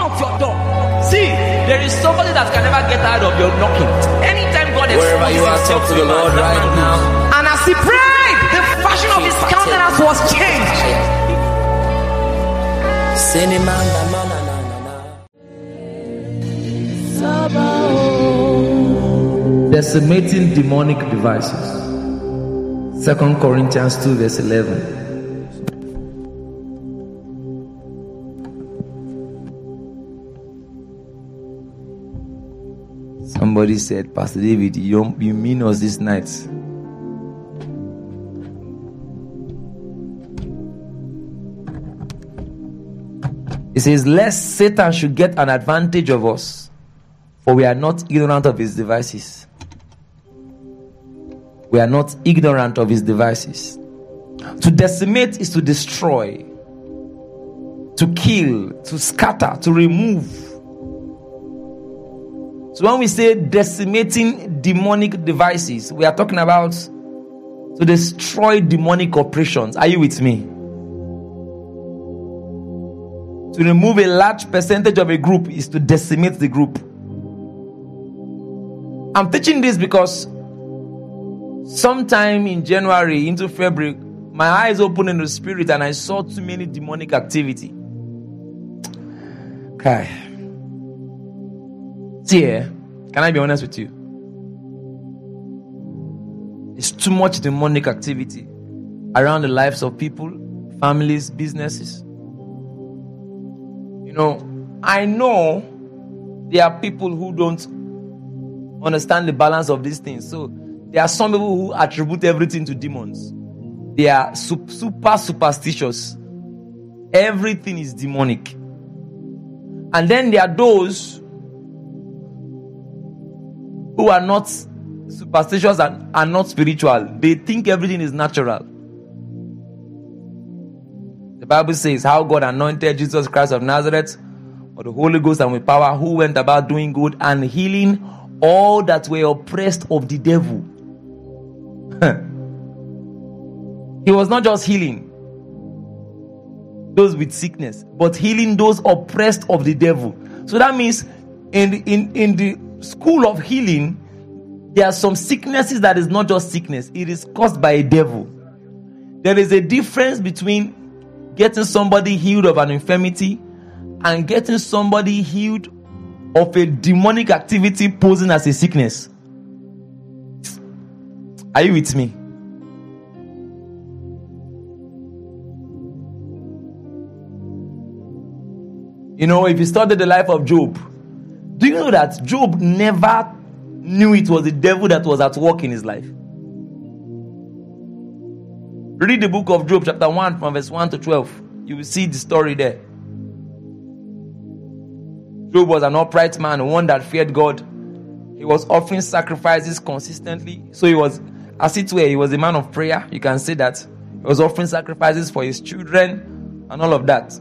of your door. See, there is somebody that can never get out of your knocking. Anytime God Wherever you are, talk to the Lord right now. And as he prayed, the fashion of his countenance was changed. Decimating demonic devices. 2 Corinthians 2 verse 11. Somebody said, Pastor David, you mean us this night? It says, lest Satan should get an advantage of us, for we are not ignorant of his devices. We are not ignorant of his devices. To decimate is to destroy, to kill, to scatter, to remove. So when we say decimating demonic devices, we are talking about to destroy demonic operations. Are you with me? To remove a large percentage of a group is to decimate the group. I'm teaching this because sometime in January into February, my eyes opened in the spirit and I saw too many demonic activity. Okay. See, can I be honest with you? There's too much demonic activity around the lives of people, families, businesses. You know, I know there are people who don't understand the balance of these things. So there are some people who attribute everything to demons. They are super superstitious. Everything is demonic. And then there are those who are not superstitious and are not spiritual. They think everything is natural. The Bible says how God anointed Jesus Christ of Nazareth with the Holy Ghost and with power, who went about doing good and healing all that were oppressed of the devil. He was not just healing those with sickness, but healing those oppressed of the devil. So that means in the school of healing, there are some sicknesses that is not just sickness, it is caused by a devil. There is a difference between getting somebody healed of an infirmity and getting somebody healed of a demonic activity posing as a sickness. Are you with me? You know, if you study the life of Job, do you know that Job never knew it was the devil that was at work in his life? Read the book of Job, chapter 1, from verse 1 to 12. You will see the story there. Job was an upright man, one that feared God. He was offering sacrifices consistently. So he was, as it were, he was a man of prayer. You can say that. He was offering sacrifices for his children and all of that.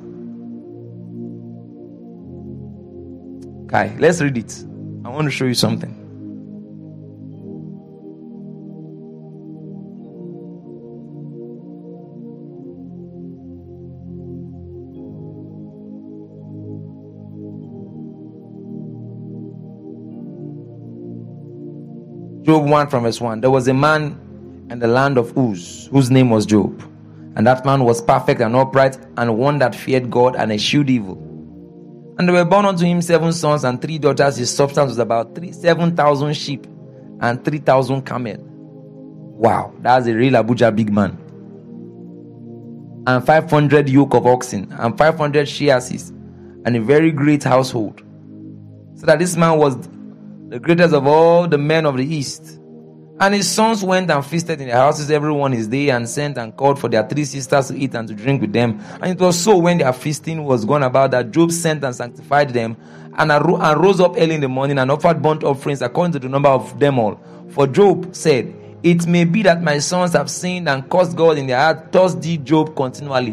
Okay, let's read it. I want to show you something. Job 1 from verse 1. There was a man in the land of Uz, whose name was Job. And that man was perfect and upright, and one that feared God and eschewed evil. And there were born unto him 7 sons and 3 daughters. His substance was about 7,000 sheep and 3,000 camel. Wow, that's a real Abuja big man. And 500 yoke of oxen and 500 she-asses, and a very great household. So that this man was the greatest of all the men of the east. And his sons went and feasted in their houses every one his day, and sent and called for their 3 sisters to eat and to drink with them. And it was so, when their feasting was gone about, that Job sent and sanctified them, and rose up early in the morning and offered burnt offerings according to the number of them all. For Job said, it may be that my sons have sinned and cursed God in their heart. Thus did Job continually.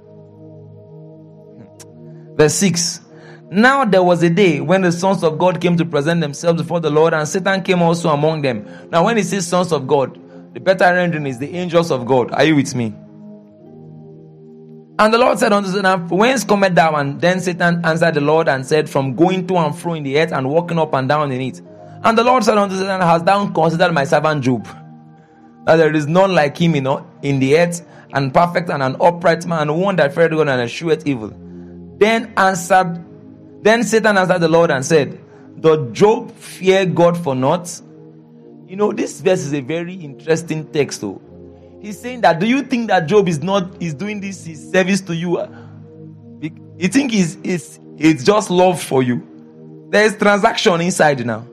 Verse 6. Now there was a day when the sons of God came to present themselves before the Lord, and Satan came also among them. Now when it says sons of God, the better rendering is the angels of God. Are you with me? And the Lord said unto Satan, whence cometh thou? And then Satan answered the Lord and said, from going to and fro in the earth and walking up and down in it. And the Lord said unto Satan, hast thou considered my servant Job, that there is none like him in the earth, and perfect and an upright man, one that feareth God and escheweth evil. Then Satan answered the Lord and said, doth Job fear God for naught? This verse is a very interesting text though. He's saying that, do you think that Job is doing this his service to you? You think it's just love for you? There is transaction inside now.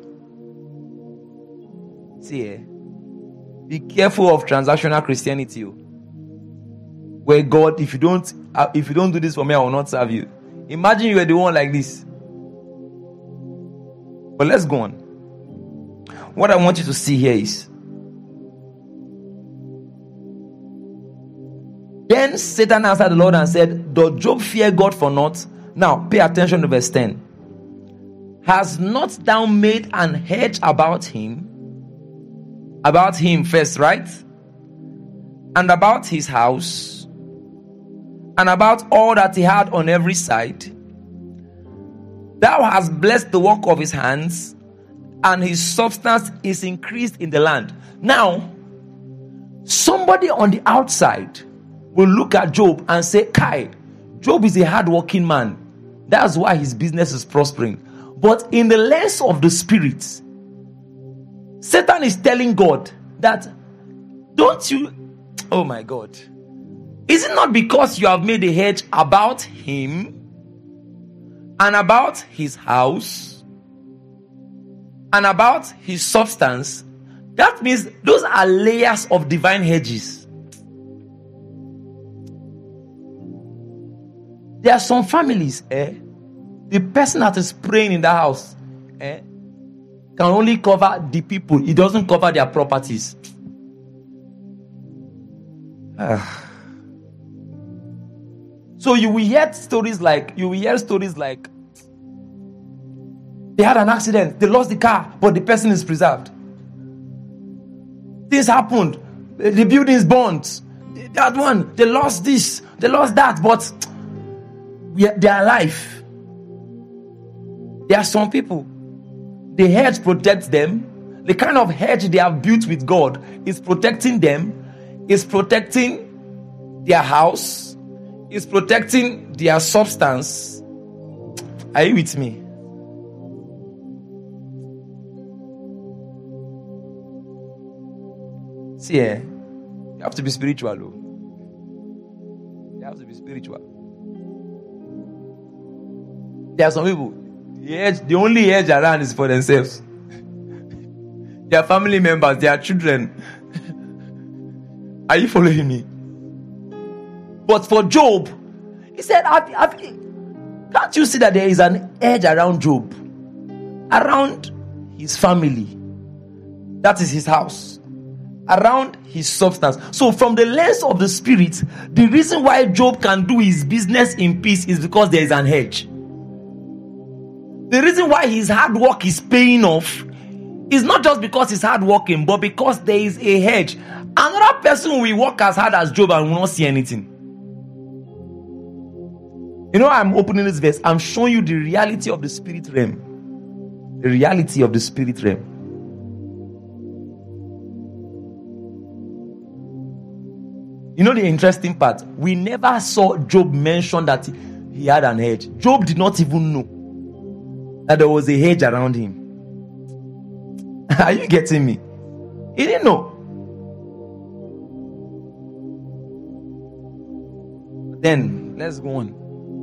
See, be careful of transactional Christianity. Where God, if you don't do this for me, I will not serve you. Imagine you were the one like this. But let's go on. What I want you to see here is, then Satan answered the Lord and said, doth Job fear God for naught? Now, pay attention to verse 10. Has not thou made an hedge about him? About him first, right? And about his house, and about all that he had on every side. Thou hast blessed the work of his hands, and his substance is increased in the land. Now, somebody on the outside will look at Job and say, Kai, Job is a hard-working man. That's why his business is prospering. But in the lens of the spirit, Satan is telling God that, oh my God, is it not because you have made a hedge about him and about his house and about his substance? That means those are layers of divine hedges. There are some families, the person that is praying in the house, can only cover the people. It doesn't cover their properties. So you will hear stories like they had an accident, they lost the car, but the person is preserved. This happened, the building is burnt. That one, they lost this, they lost that, but they are alive. There are some people, the hedge protects them. The kind of hedge they have built with God is protecting them, is protecting their house, is protecting their substance. Are you with me? See, you have to be spiritual, though. You have to be spiritual. There are some people, the only hedge around is for themselves. Their family members, their children. Are you following me? But for Job, he said, can't you see that there is an edge around Job? Around his family. That is his house. Around his substance. So from the lens of the spirit, the reason why Job can do his business in peace is because there is an hedge. The reason why his hard work is paying off is not just because he's hard working, but because there is a hedge. Another person will work as hard as Job and will not see anything. I'm opening this verse. I'm showing you the reality of the spirit realm. The reality of the spirit realm. The interesting part, we never saw Job mention that he had an hedge. Job did not even know that there was a hedge around him. Are you getting me? He didn't know. Then, let's go on.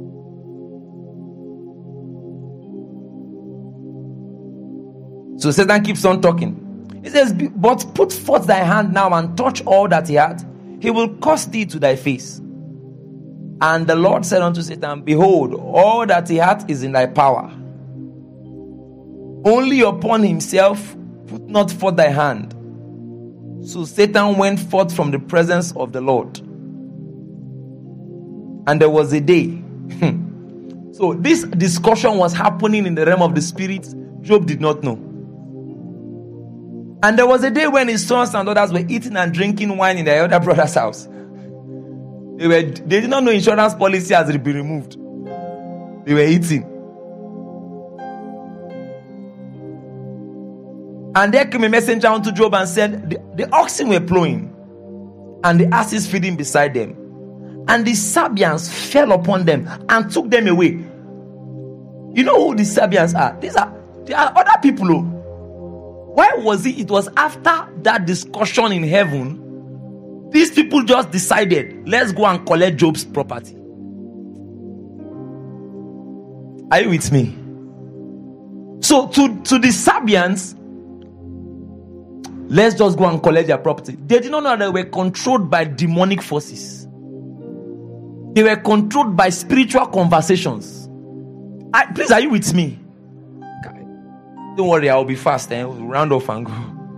So Satan keeps on talking. He says, but put forth thy hand now and touch all that he had. He will curse thee to thy face. And the Lord said unto Satan, behold, all that he hath is in thy power. Only upon himself put not forth thy hand. So Satan went forth from the presence of the Lord. And there was a day. So this discussion was happening in the realm of the spirit. Job did not know. And there was a day when his sons and daughters were eating and drinking wine in their elder brother's house. They did not know insurance policy has been removed. They were eating. And there came a messenger unto Job and said, the oxen were plowing, and the asses feeding beside them. And the Sabians fell upon them and took them away. You know who the Sabians are? They are other people. Why was it? It was after that discussion in heaven. These people just decided, let's go and collect Job's property. Are you with me? So to the Sabians, let's just go and collect their property. They did not know that they were controlled by demonic forces. They were controlled by spiritual conversations. Please, are you with me? Don't worry, I'll be fast. We'll round off and go.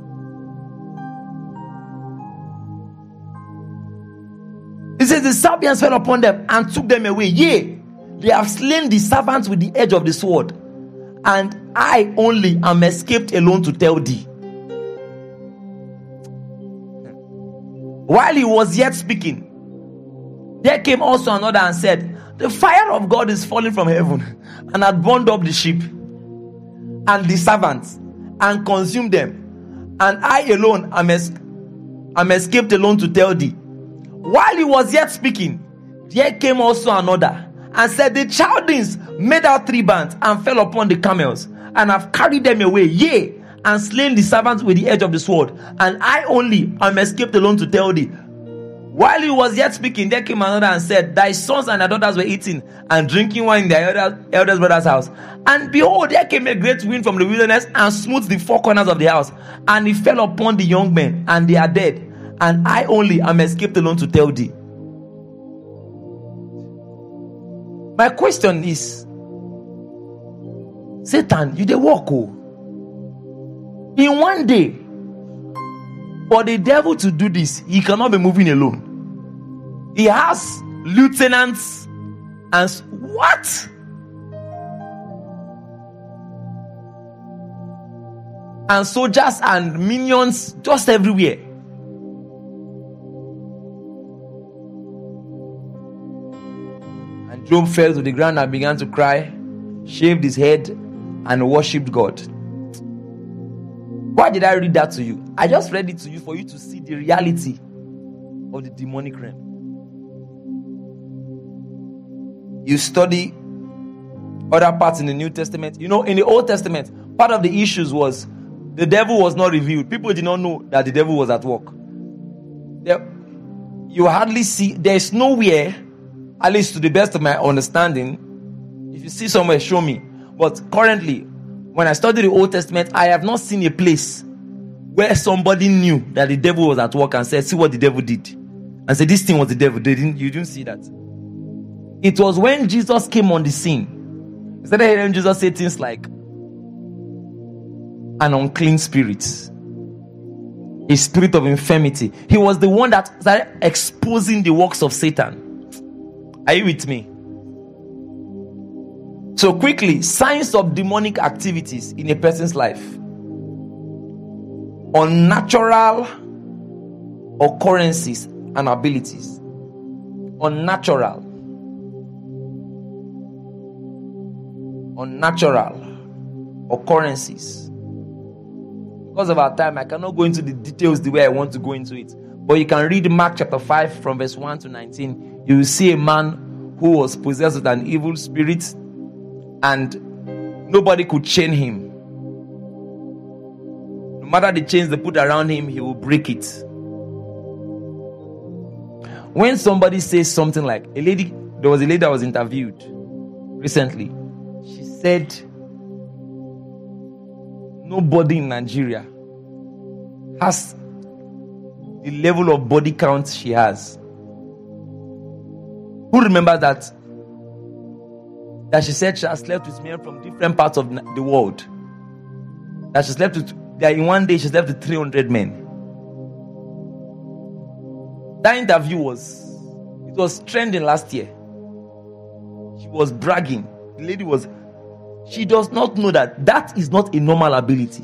It says the Sabians fell upon them and took them away. Yea, they have slain the servants with the edge of the sword, and I only am escaped alone to tell thee. While he was yet speaking, there came also another and said, the fire of God is falling from heaven, and had burned up the sheep and the servants, and consumed them, and I alone am escaped alone to tell thee. While he was yet speaking, there came also another and said, the Chaldeans made out 3 bands and fell upon the camels, and have carried them away, yea, and slain the servants with the edge of the sword, and I only am escaped alone to tell thee. While he was yet speaking, there came another and said, thy sons and thy daughters were eating and drinking wine in their eldest brother's house. And behold, there came a great wind from the wilderness and smote the 4 corners of the house, and it fell upon the young men, and they are dead. And I only am escaped alone to tell thee. My question is, Satan, you dey walk in one day. For the devil to do this, he cannot be moving alone. He has lieutenants and what? And soldiers and minions just everywhere. And Job fell to the ground and began to cry, shaved his head, and worshipped God. Why did I read that to you? I just read it to you for you to see the reality of the demonic realm. You study other parts in the New Testament. You know, in the Old Testament, part of the issues was the devil was not revealed. People did not know that the devil was at work. You hardly see, there's nowhere, at least to the best of my understanding, if you see somewhere, show me. But currently, when I study the Old Testament, I have not seen a place where somebody knew that the devil was at work and said, see what the devil did. And said, this thing was the devil. You didn't see that. It was when Jesus came on the scene. Instead of hearing Jesus say things like, an unclean spirit, a spirit of infirmity. He was the one that started exposing the works of Satan. Are you with me? So quickly, signs of demonic activities in a person's life. Unnatural occurrences and abilities. Unnatural occurrences. Because of our time, I cannot go into the details the way I want to go into it. But you can read Mark chapter 5 from verse 1 to 19. You will see a man who was possessed with an evil spirit, and nobody could chain him. No matter the chains they put around him, he will break it. When somebody says something like, there was a lady that was interviewed recently. She said, nobody in Nigeria has the level of body count she has. Who remembers that? That she said she has slept with men from different parts of the world. That she slept with, that in one day she slept with 300 men. That interview was trending last year. She was bragging. The lady she does not know that is not a normal ability.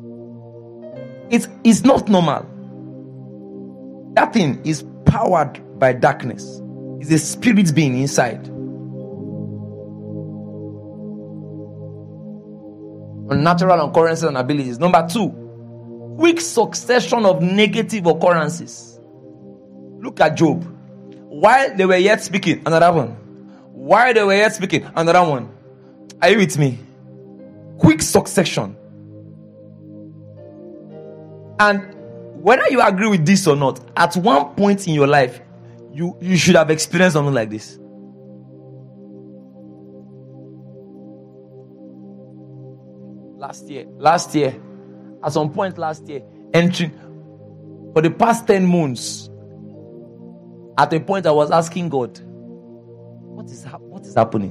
It's not normal. That thing is powered by darkness. It's a spirit being inside. Unnatural occurrences and abilities. Number 2, quick succession of negative occurrences. Look at Job. While they were yet speaking, another one. While they were yet speaking, another one. Are you with me? Quick succession. And whether you agree with this or not, at one point in your life, you should have experienced something like this. Last year, at some point last year, entering for the past 10 months, at a point I was asking God, what is happening?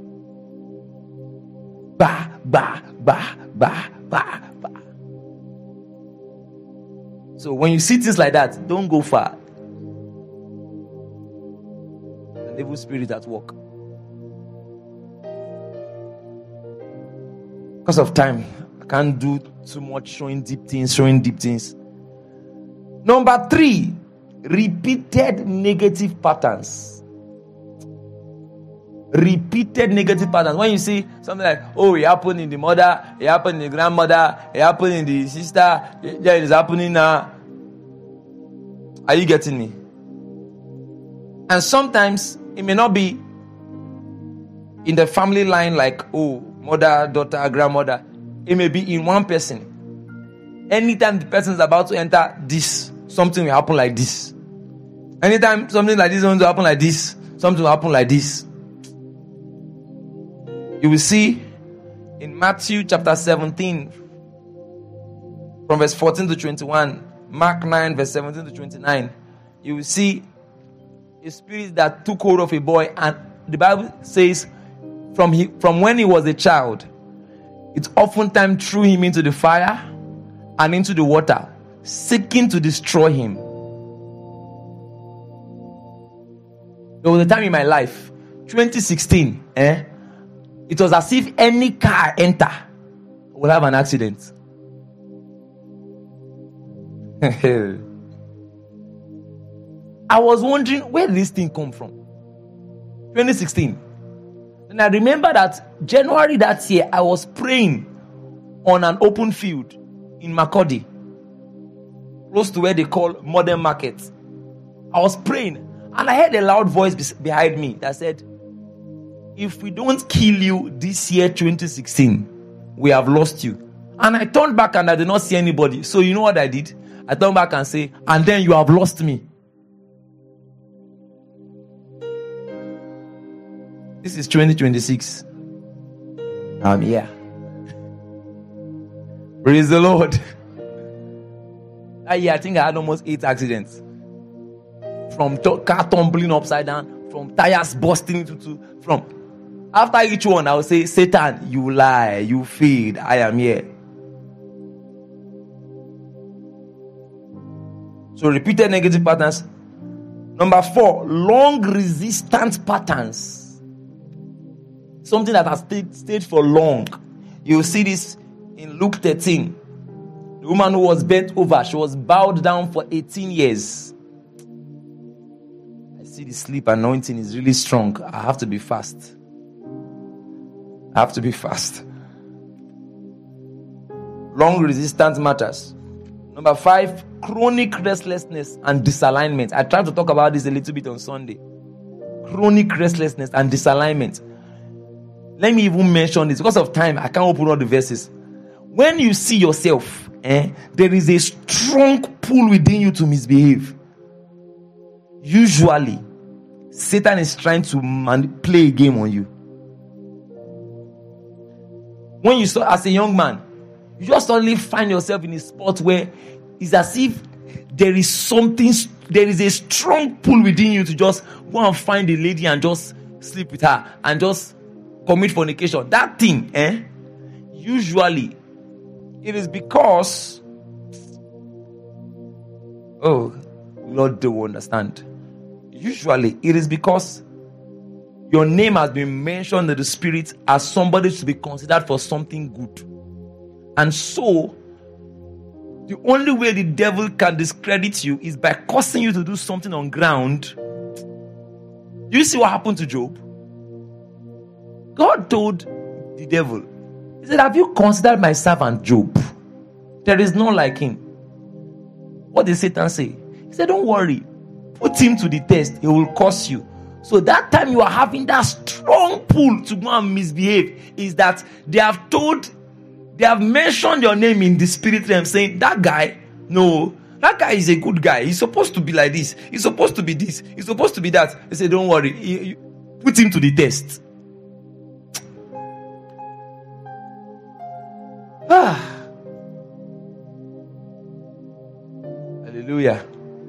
Bah, bah, bah, bah, bah, bah. So when you see things like that, don't go far. An evil spirit at work. Because of time, I can't do too much showing deep things. Number 3, repeated negative patterns. Repeated negative patterns. When you see something like, oh, it happened in the mother, it happened in the grandmother, it happened in the sister, it is happening now. Are you getting me? And sometimes it may not be in the family line like, oh, mother, daughter, grandmother. It may be in one person. Anytime the person is about to enter this, something will happen like this. Anytime something like this is going to happen like this, something will happen like this. You will see in Matthew chapter 17, from verse 14 to 21, Mark 9, verse 17 to 29, you will see a spirit that took hold of a boy, and the Bible says from when he was a child, it oftentimes threw him into the fire and into the water, seeking to destroy him. There was a time in my life, 2016, it was as if any car enter will have an accident. I was wondering, where did this thing come from? 2016. And I remember that January that year, I was praying on an open field in Makurdi, close to where they call Modern Market. I was praying, and I heard a loud voice behind me that said, if we don't kill you this year, 2016, we have lost you. And I turned back and I did not see anybody. So you know what I did? I turned back and say, and then you have lost me. This is 2026. I'm here. Praise the Lord. That year, I think I had almost 8 accidents. From car tumbling upside down, from tires busting into two. After each one, I will say, Satan, you lie, you failed, I am here. So repeated negative patterns. Number 4, long resistant patterns. Something that has stayed for long. You will see this in Luke 13. The woman who was bent over, she was bowed down for 18 years. I see the sleep anointing is really strong. I have to be fast. Long resistant matters. Number 5, chronic restlessness and disalignment. I tried to talk about this a little bit on Sunday. Chronic restlessness and disalignment. Let me even mention this. Because of time, I can't open all the verses. When you see yourself, there is a strong pull within you to misbehave. Usually, Satan is trying to play a game on you. When you saw as a young man, you just suddenly find yourself in a spot where it's as if there is a strong pull within you to just go and find a lady and just sleep with her and just commit fornication. That thing, usually it is because, oh, Lord, they will understand. Usually it is because your name has been mentioned in the spirit as somebody to be considered for something good. And so, the only way the devil can discredit you is by causing you to do something on ground You see what happened to Job? God told the devil, he said, have you considered my servant Job? There is none like him. What did Satan say? He said, don't worry. Put him to the test. He will curse you. So that time you are having that strong pull to go and misbehave is that they have mentioned your name in the spirit realm, saying, that guy, no, that guy is a good guy. He's supposed to be like this. He's supposed to be this. He's supposed to be that. They say, don't worry. Put him to the test. Hallelujah.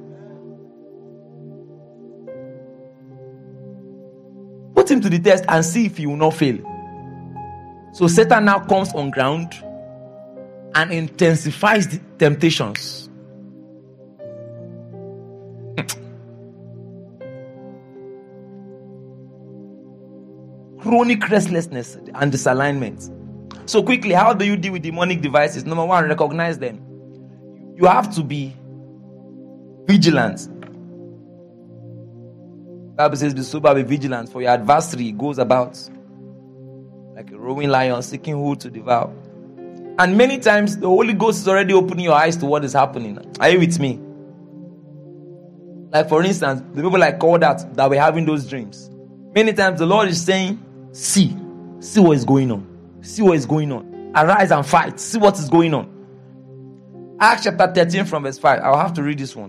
Put him to the test and see if he will not fail. So Satan now comes on ground and intensifies the temptations. Chronic restlessness and disalignment. So quickly, how do you deal with demonic devices? Number one, recognize them. You have to be vigilant. The Bible says, be sober, be vigilant, for your adversary goes about like a roaring lion, seeking who to devour. And many times, the Holy Ghost is already opening your eyes to what is happening. Are you with me? Like for instance, the people like called that were having those dreams. Many times, the Lord is saying, see what is going on. See what is going on. Arise and fight. See what is going on. Acts chapter 13 from verse 5. I'll have to read this one.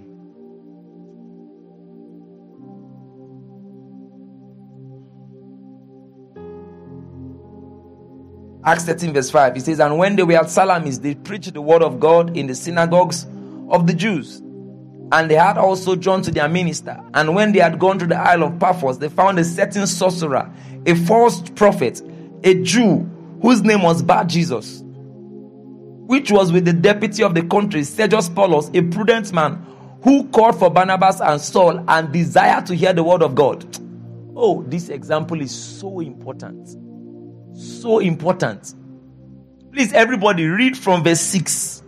Acts 13 verse 5. It says, and when they were at Salamis, they preached the word of God in the synagogues of the Jews. And they had also John to their minister. And when they had gone to the isle of Paphos, they found a certain sorcerer, a false prophet, a Jew, whose name was Bar-Jesus, which was with the deputy of the country, Sergius Paulus, a prudent man, who called for Barnabas and Saul and desired to hear the word of God. Oh, this example is so important. So important. Please, everybody, read from verse 6.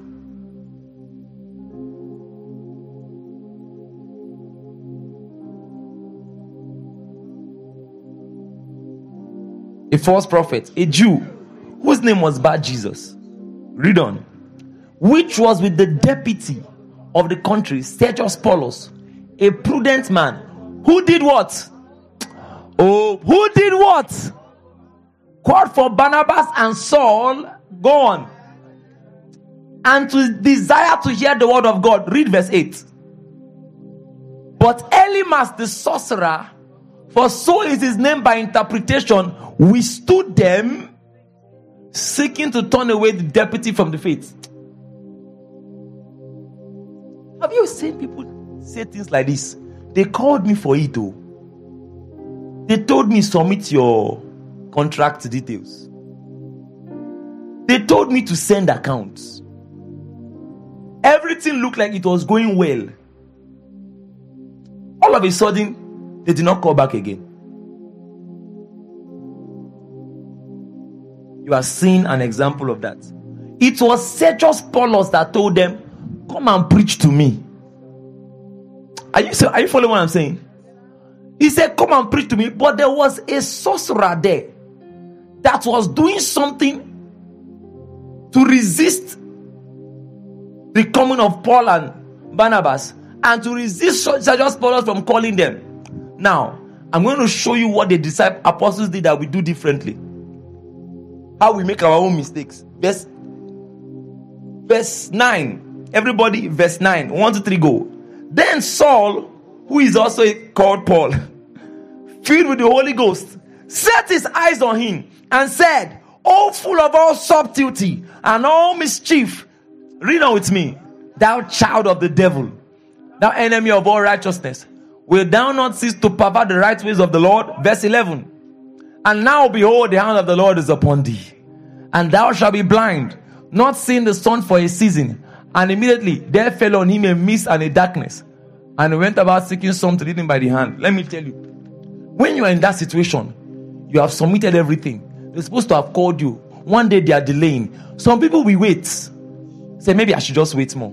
A false prophet, a Jew, whose name was Bar-Jesus. Read on. Which was with the deputy of the country, Sergius Paulus, a prudent man, who did what? Oh, who did what? Called for Barnabas and Saul, go on, and to desire to hear the word of God. Read verse 8. But Elymas the sorcerer, for so is his name by interpretation, withstood them, seeking to turn away the deputy from the faith. Have you seen people say things like this? They called me for it, oh. They told me submit your contract details. They told me to send accounts. Everything looked like it was going well. All of a sudden, they did not call back again. You are seeing an example of that. It was Sergius Paulus that told them, come and preach to me. Are you following what I'm saying? He said, come and preach to me. But there was a sorcerer there that was doing something to resist the coming of Paul and Barnabas and to resist Sergius Paulus from calling them. Now, I'm going to show you what the apostles did that we do differently. How we make our own mistakes. Verse 9. Everybody, verse 9. 1, 2, 3, go. Then Saul, who is also called Paul, filled with the Holy Ghost, set his eyes on him and said, "O full of all subtlety and all mischief," read on with me, "thou child of the devil, thou enemy of all righteousness, will thou not cease to pervert the right ways of the Lord?" Verse 11. "And now behold, the hand of the Lord is upon thee, and thou shalt be blind, not seeing the sun for a season." And immediately there fell on him a mist and a darkness, and he went about seeking some to lead him by the hand. Let me tell you, when you are in that situation, you have submitted everything. They're supposed to have called you. One day they are delaying. Some people will wait. Say, maybe I should just wait more.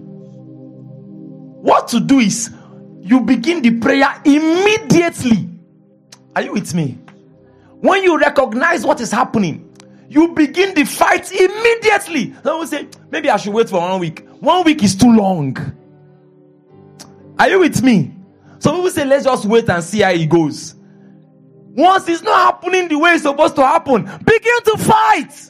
What to do is, you begin the prayer immediately. Are you with me? When you recognize what is happening, you begin the fight immediately. Some will say, maybe I should wait for 1 week. 1 week is too long. Are you with me? Some people say, let's just wait and see how it goes. Once it's not happening the way it's supposed to happen, begin to fight.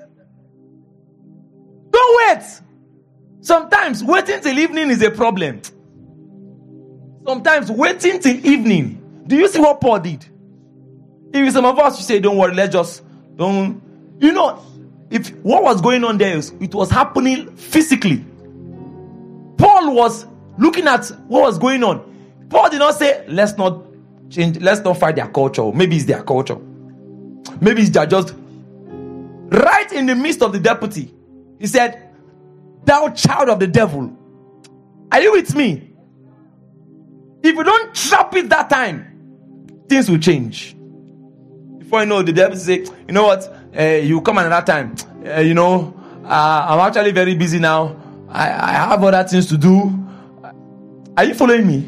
Don't wait. Sometimes waiting till evening is a problem. Sometimes waiting till evening. Do you see what Paul did? If some of us, you say, don't worry, don't. You know, if what was going on there, it was happening physically. Paul was looking at what was going on. Paul did not say, let's not change, let's not fight their culture. Maybe it's their culture. Maybe it's just right in the midst of the deputy. He said, thou child of the devil. Are you with me? If you don't trap it that time, things will change. Before you know, the deputy say, you know what? You come another time. I'm actually very busy now. I have other things to do. Are you following me?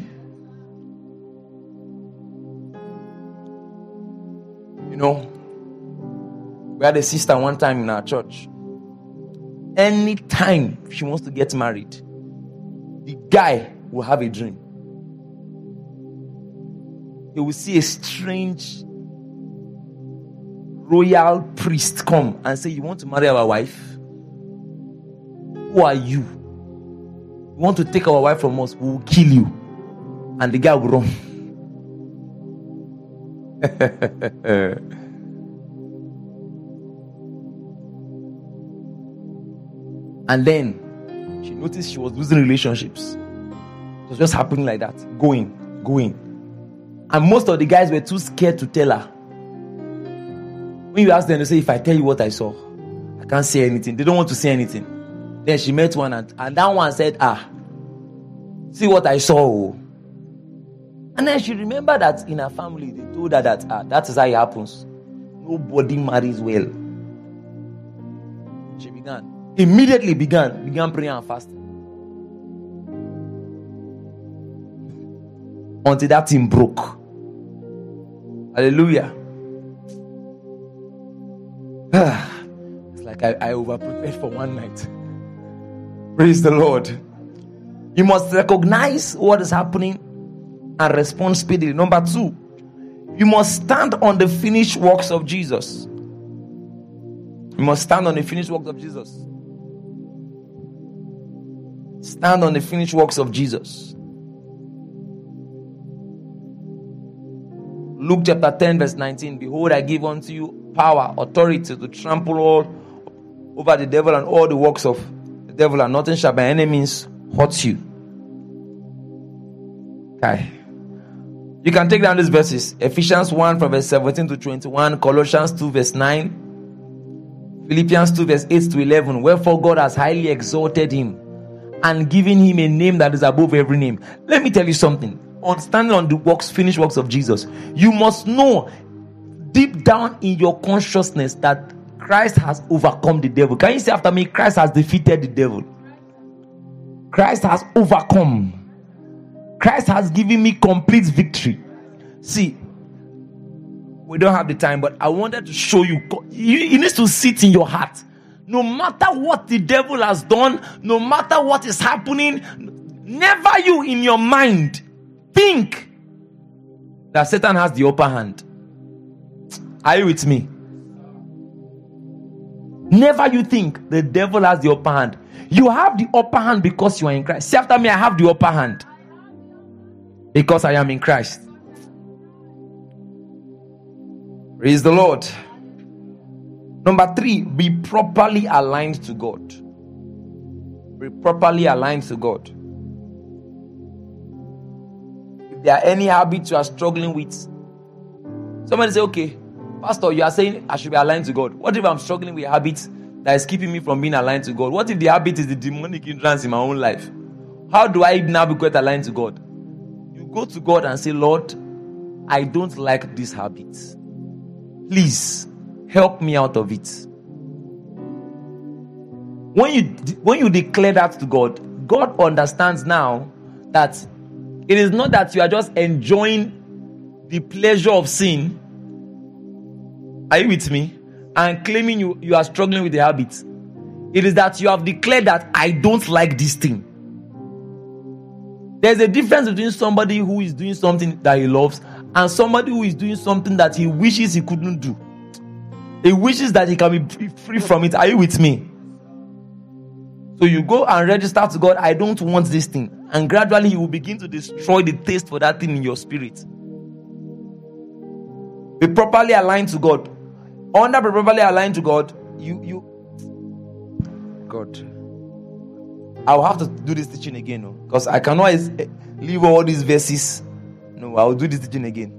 We had a sister one time in our church. Anytime she wants to get married, the guy will have a dream. He will see a strange royal priest come and say, you want to marry our wife? Who are you? You want to take our wife from us? We will kill you. And the guy will run. And then she noticed she was losing relationships. It was just happening like that. Going. And most of the guys were too scared to tell her. When you ask them, they say, if I tell you what I saw, I can't say anything. They don't want to say anything. Then she met one and that one said, see what I saw. And then she remembered that in her family, they told her that that is how it happens. Nobody marries well. She immediately began praying and fasting. Until that thing broke. Hallelujah. It's like I over-prepared for one night. Praise the Lord. You must recognize what is happening and respond speedily. Number 2, you must stand on the finished works of Jesus. You must stand on the finished works of Jesus. Stand on the finished works of Jesus. Luke chapter 10 verse 19. Behold, I give unto you power, authority to trample all over the devil and all the works of the devil, and nothing shall by any means hurt you. Okay. You can take down these verses. Ephesians 1 from verse 17 to 21. Colossians 2 verse 9. Philippians 2 verse 8 to 11. Wherefore God has highly exalted him and given him a name that is above every name. Let me tell you something. On standing on the finished works of Jesus, you must know deep down in your consciousness that Christ has overcome the devil. Can you say after me? Christ has defeated the devil. Christ has overcome. Christ has given me complete victory. See, we don't have the time, but I wanted to show you. It needs to sit in your heart. No matter what the devil has done, no matter what is happening, never you in your mind think that Satan has the upper hand. Are you with me? Never you think the devil has the upper hand. You have the upper hand because you are in Christ. Say after me, I have the upper hand because I am in Christ. Praise the Lord. Number 3, be properly aligned to God. Be properly aligned to God. If there are any habits you are struggling with, somebody say, okay, Pastor, you are saying I should be aligned to God. What if I'm struggling with habits that is keeping me from being aligned to God? What if the habit is the demonic hindrance in my own life? How do I now become aligned to God? You go to God and say, Lord, I don't like these habits. Please help me out of it. When you declare that to God, God understands now that it is not that you are just enjoying the pleasure of sin, Are you with me? And claiming you are struggling with the habit. It is that you have declared that I don't like this thing. There's a difference between somebody who is doing something that he loves and somebody who is doing something that he wishes he couldn't do. He wishes that he can be free from it. Are you with me? So you go and register to God, I don't want this thing. And gradually you will begin to destroy the taste for that thing in your spirit. Be properly aligned to God. Under be properly aligned to God, God. I'll have to do this teaching again, no? Because I cannot leave all these verses. No, I'll do this teaching again.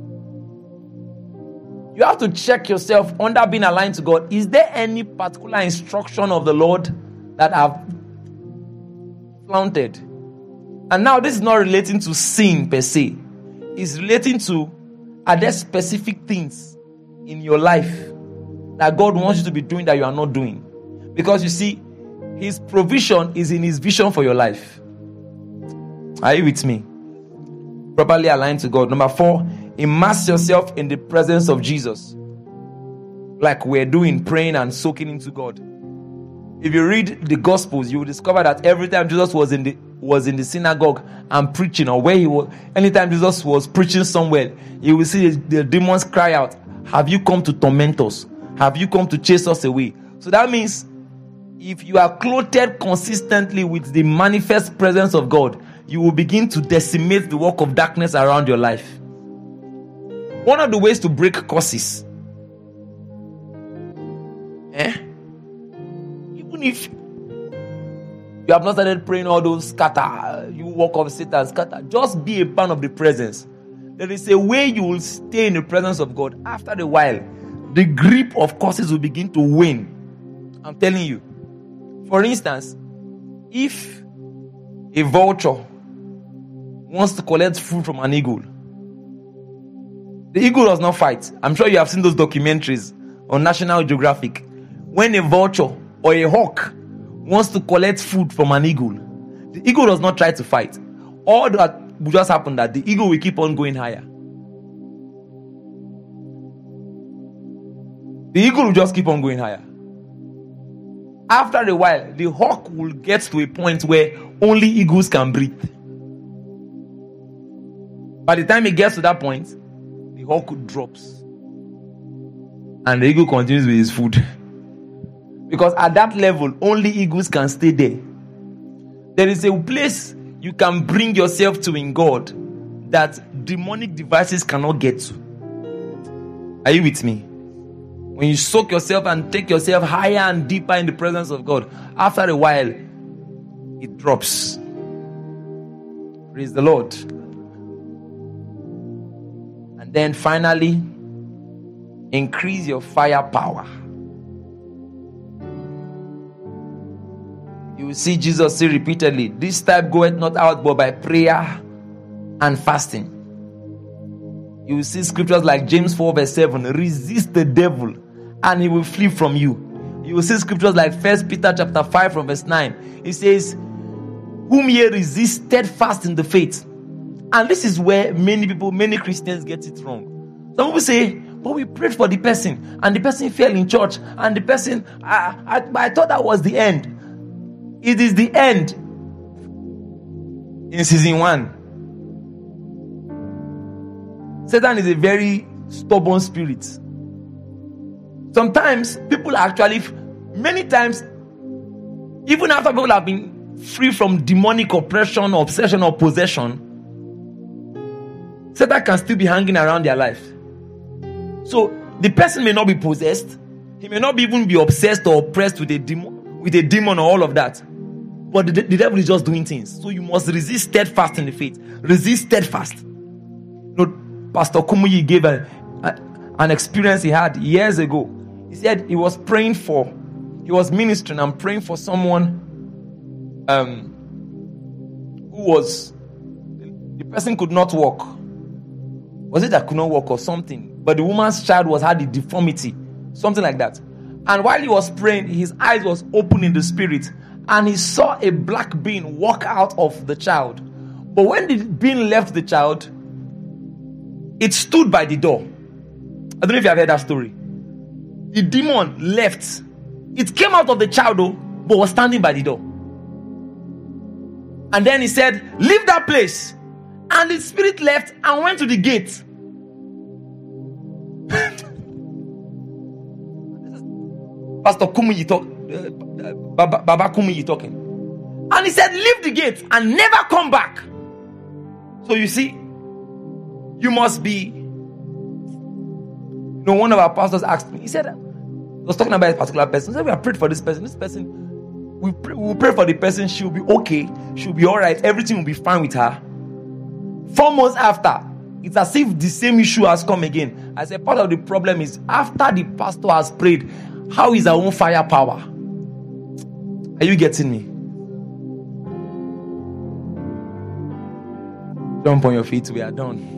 You have to check yourself under being aligned to God. Is there any particular instruction of the Lord that I've flaunted? And now this is not relating to sin per se. It's relating to, are there specific things in your life that God wants you to be doing that you are not doing? Because you see, His provision is in His vision for your life. Are you with me? Properly aligned to God. Number 4, immerse yourself in the presence of Jesus. Like we're doing, praying and soaking into God. If you read the Gospels, you will discover that every time Jesus was in the synagogue and preaching, or where he was, anytime Jesus was preaching somewhere, you will see the demons cry out, have you come to torment us? Have you come to chase us away? So that means if you are clothed consistently with the manifest presence of God, you will begin to decimate the work of darkness around your life. One of the ways to break curses, even if you have not started praying all those scatter, you walk of Satan, scatter, just be a part of the presence. There is a way you will stay in the presence of God. After a while, the grip of curses will begin to wane. I'm telling you. For instance, if a vulture wants to collect food from an eagle, the eagle does not fight. I'm sure you have seen those documentaries on National Geographic. When a vulture or a hawk wants to collect food from an eagle, the eagle does not try to fight. All that will just happen that the eagle will keep on going higher. The eagle will just keep on going higher. After a while, the hawk will get to a point where only eagles can breathe. By the time it gets to that point, the hawk drops. And the eagle continues with his food. Because at that level, only eagles can stay there. There is a place you can bring yourself to in God that demonic devices cannot get to. Are you with me? When you soak yourself and take yourself higher and deeper in the presence of God, after a while, it drops. Praise the Lord. And then finally, increase your firepower. You will see Jesus say repeatedly, this type goeth not out but by prayer and fasting. You will see scriptures like James 4 verse 7, resist the devil and he will flee from you. You will see scriptures like 1 Peter chapter 5 from verse 9. It says, whom ye resist steadfast in the faith. And this is where many Christians get it wrong. Some people say, but we prayed for the person and the person fell in church and the person, I thought that was the end. It is the end in season 1. Satan is a very stubborn spirit. Sometimes people actually, many times, even after people have been free from demonic oppression, obsession, or possession, Satan can still be hanging around their life. So the person may not be possessed, he may not even be obsessed or oppressed with a demon or all of that. But the devil is just doing things. So you must resist steadfast in the faith. Resist steadfast. You know, Pastor Kumuyi gave an experience he had years ago. He said he was ministering and praying for someone who was, the person could not walk. Was it that could not walk or something? But the woman's child had a deformity, something like that. And while he was praying, his eyes was open in the spirit, and he saw a black being walk out of the child. But when the being left the child, it stood by the door. I don't know if you have heard that story. the demon left. It came out of the child though, but was standing by the door. And then he said, leave that place. And the spirit left and went to the gate. Pastor Kumuyi Baba Kumuyi talking. And he said, leave the gate and never come back. So you see, you must be. One of our pastors asked me, he said, I was talking about a particular person. He said, we have prayed for this person. This person, we pray for the person. She'll be okay. She'll be all right. Everything will be fine with her. 4 months after, it's as if the same issue has come again. I said, part of the problem is after the pastor has prayed, how is our own firepower? Are you getting me? Jump on your feet. We are done.